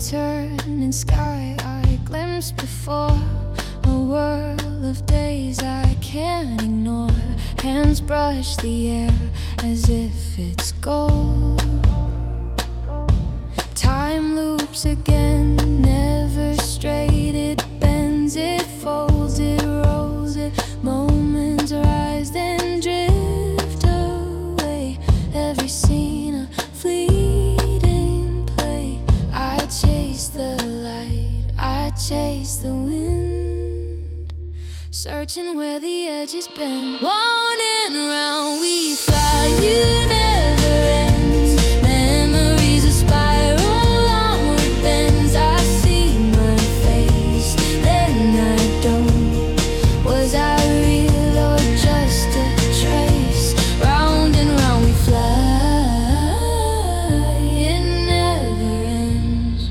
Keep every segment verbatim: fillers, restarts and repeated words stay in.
turning sky I glimpsed before, a whirl of days I can't ignore. Hands brush the air as if it's gold. Time loops again, never straight. It bends, it folds, it rolls, it moments rise then drift away. Every scene a fleeting play. I chase the light, I chase the wind, searching where the edges bend. Wanting round we fly, you never ends. Memories a spiral onward bends. I see my face, then I don't. Was I real or just a trace? Round and round we fly, it never ends.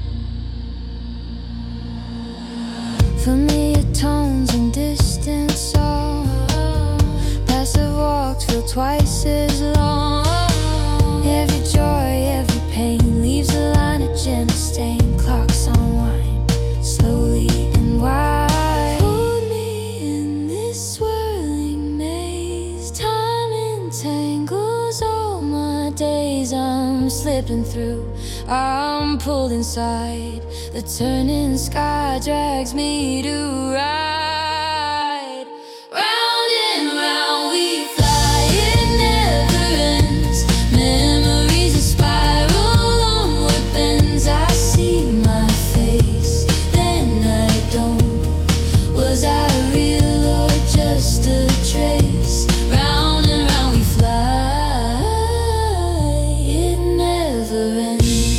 Familiar tones and distant songs, passive walks feel twice as long. Every joy, every pain leaves a line, a gentle stain. Clocks unwind slowly and wide. Hold me in this swirling maze. Time entangles all my days. I'm slipping through, I'm pulled inside. The turning sky drags me to ride. Round and round we fly, it never ends. Memories a spiral onward bends. I see my face, then I don't. Was I real or just a trace? Round and round we fly, it never ends.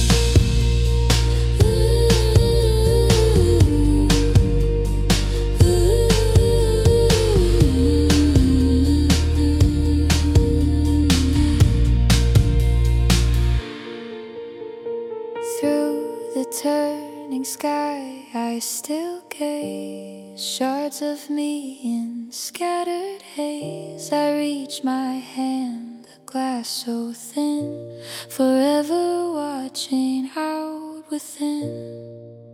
Through the turning sky I still gaze. Shards of me in scattered haze. I reach my hand, the glass so thin, forever watching out within.